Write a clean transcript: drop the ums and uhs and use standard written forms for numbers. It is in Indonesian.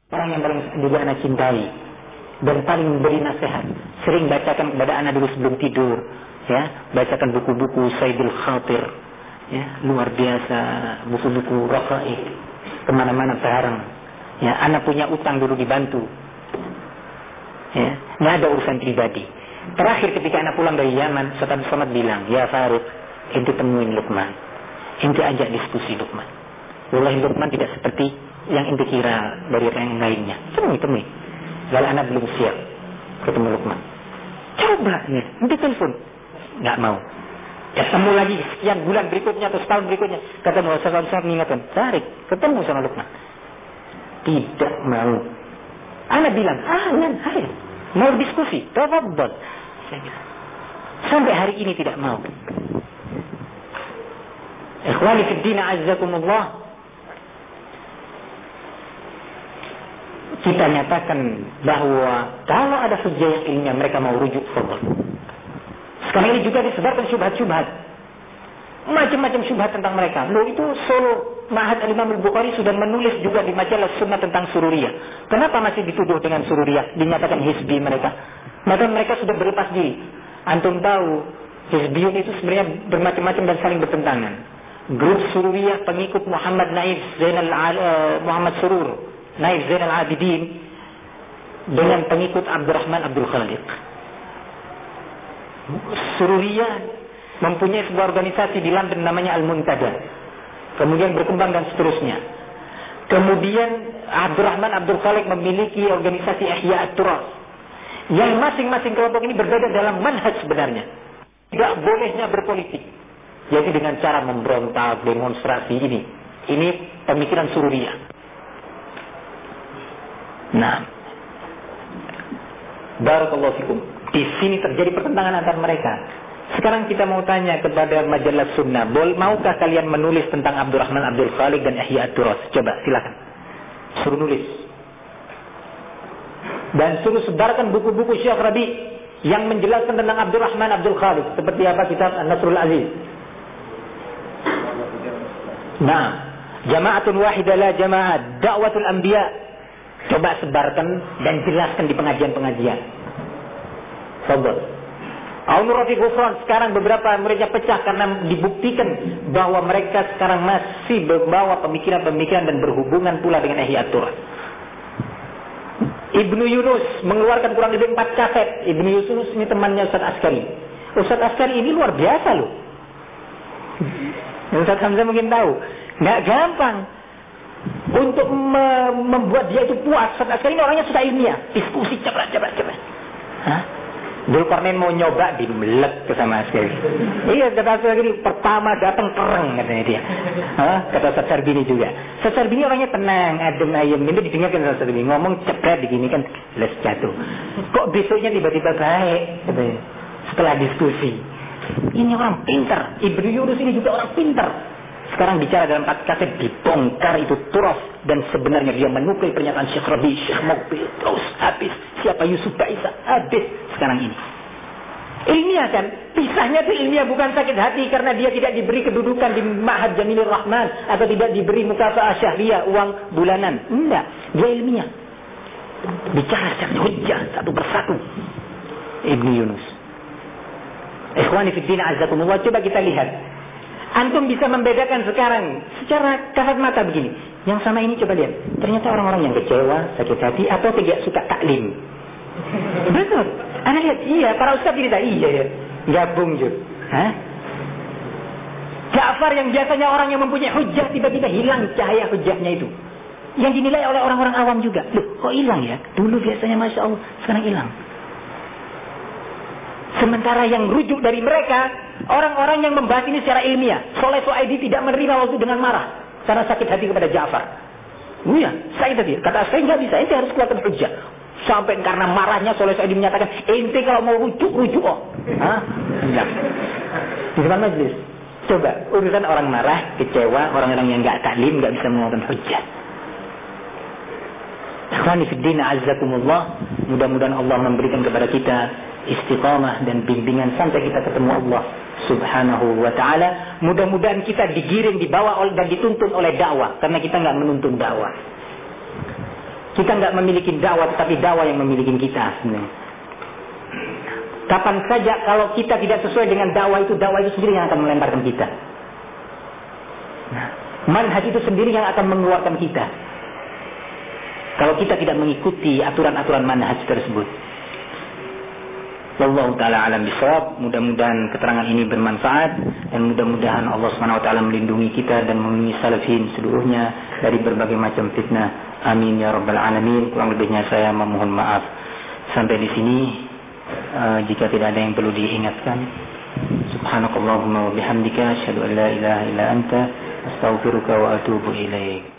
Orang yang paling juga anak cintai dan paling memberi nasihat, sering bacakan kepada anak dulu sebelum tidur, ya, bacakan buku-buku Saidul Khatir, ya, luar biasa, buku-buku Raqaiq, kemana-mana bareng, ya, anak punya utang dulu dibantu, ya, nggak ada urusan pribadi. Terakhir ketika anak pulang dari Yaman, Ustaz Abdul Somad bilang, ya Farid, ente temuin Luqman, ente ajak diskusi Luqman. Wallahi Luqman tidak seperti yang ente kira dari yang lainnya. Temui. Kalau anak belum siap ketemu Luqman, coba nih, ente telepon, nggak mau. Ketemu lagi sekian bulan berikutnya atau setahun berikutnya, ketemu Ustaz Abdul Somad mengingatkan, tarik, ketemu sama Luqman, tidak mau. Anak bilang, ayo, mau diskusi, tafadhol. Saya bilang, sampai hari ini tidak mau. Ikhwani fid din azzakumullah, kita nyatakan bahwa kalau ada hujjah yang ilmiah mereka mau rujuk tafadhol. Sekarang ini juga disebarkan syubhat-syubhat, macam-macam syubhat tentang mereka. Loh, itu Solo Ma'had Al-Imam Al-Bukhari sudah menulis juga di majalah Sunnah tentang Sururiyah. Kenapa masih dituduh dengan Sururiyah? Dinyatakan hizbi mereka. Maka mereka sudah berlepas diri. Antum tahu, hizbiyun itu sebenarnya bermacam-macam dan saling bertentangan. Grup Sururiyah pengikut Muhammad Naif Muhammad Surur, Naif Zainal Abidin, dengan pengikut Abdurrahman Abdul Khaliq. Sururiyah mempunyai sebuah organisasi di London namanya Al-Muntada. Kemudian berkembang dan seterusnya. Kemudian Abdurrahman Abdul Khaliq memiliki organisasi Ihya At-Turas. Yang masing-masing kelompok ini berbeda dalam manhaj sebenarnya. Tidak bolehnya berpolitik. Jadi dengan cara memberontak, demonstrasi ini. Ini pemikiran Sururiyah. Nah, barakallahu fikum. Di sini terjadi pertentangan antar mereka. Sekarang kita mau tanya kepada majalah Sunnah, maukah kalian menulis tentang Abdurrahman Abdul Khaliq dan Ihya At-Turas? Coba, silakan. Suruh nulis. Dan suruh sebarkan buku-buku Syekh Rabi yang menjelaskan tentang Abdurrahman Abdul Khaliq. Seperti apa kitab An-Nasrul Aziz. Nah, Jama'atun Wahidah La Jama'at, Da'watul Anbiya. Coba sebarkan dan jelaskan di pengajian-pengajian. Sobat. Aun Rafiq Ghufran, sekarang beberapa muridnya pecah karena dibuktikan bahwa mereka sekarang masih membawa pemikiran-pemikiran dan berhubungan pula dengan Ihya At-Turas. Ibnu Yunus mengeluarkan kurang lebih 4 kaset. Ibnu Yunus ini temannya Ustaz Askari. Ustaz Askari ini luar biasa loh. Ustaz Hamzah mungkin tahu. Nggak gampang untuk membuat dia itu puas. Ustaz Askari ini orangnya sudah ilmiah. Diskusi cepat. Hah? Dzulkarnain mau nyoba, dimelek ke sama Askari. Iya, kata Askari, pertama datang perang katanya dia. Kata Ustaz Sarbini juga. Ustaz Sarbini orangnya tenang, adem ayem. Ini didengarkan Ustaz Sarbini ngomong cepet begini kan, les jatuh. Kok besoknya tiba-tiba baik katanya. Setelah diskusi. Ini orang pintar. Ibnu Yunus ini juga orang pintar. Sekarang bicara dalam kaset dibongkar itu Turas, dan sebenarnya dia menukil pernyataan Syekh Rabi, Syekh Muqbil, terus habis. Siapa Yusuf Baisa, habis sekarang ini. Ilmiah kan? Pisahnya itu ilmiah, bukan sakit hati karena dia tidak diberi kedudukan di Ma'had Jamilur Rahman atau tidak diberi mukafa'ah syahriyah, uang bulanan. Enggak, dia ilmiah. Bicara secara hujjah satu persatu. Ibnu Yunus. Ikhwani fi din azzakumullah, coba kita lihat. Antum bisa membedakan sekarang secara kasat mata begini. Yang sama ini coba lihat. Ternyata orang-orang yang kecewa, sakit hati, atau tidak suka taklim. Betul. Anda lihat, iya, para ustaz cerita, iya ya. Gabung juga. Ja'far yang biasanya orang yang mempunyai hujjah, tiba-tiba hilang cahaya hujjahnya itu. Yang dinilai oleh orang-orang awam juga. Loh, kok hilang ya? Dulu biasanya Masya Allah, sekarang hilang. Sementara yang rujuk dari mereka, orang-orang yang membahas ini secara ilmiah. Soleh Su'aidi tidak menerima waktu dengan marah karena sakit hati kepada Ja'far. Iya, saya tadi kata saya nggak bisa, ente harus keluarkan hujjah. Sampai karena marahnya Soleh Su'aidi menyatakan, ente kalau mau rujuk oh. Enggak. Di depan majelis. Coba urusan orang marah, kecewa, orang-orang yang nggak taklim, nggak bisa mengeluarkan hujjah. Ikhwani fid din azzakumullah, mudah-mudahan Allah memberikan kepada kita istiqamah dan bimbingan sampai kita ketemu Allah Subhanahu wa ta'ala. Mudah-mudahan kita digiring, dibawa dan dituntun oleh dakwah, karena kita nggak menuntun dakwah. Kita nggak memiliki dakwah, tetapi dakwah yang memiliki kita sebenarnya. Kapan saja kalau kita tidak sesuai dengan dakwah itu sendiri yang akan melemparkan kita. Nah, manhaj itu sendiri yang akan mengeluarkan kita. Kalau kita tidak mengikuti aturan-aturan manhaj tersebut. Wallahu ta'ala alam bisawab. Mudah-mudahan keterangan ini bermanfaat dan mudah-mudahan Allah Subhanahu wa taala melindungi kita dan melindungi salafin seluruhnya dari berbagai macam fitnah. Amin ya rabbal alamin. Kurang lebihnya saya memohon maaf. Sampai di sini jika tidak ada yang perlu diingatkan. Subhanakallahumma wa bihamdika asyhadu an la ilaha illa anta astaghfiruka wa atubu ilaik.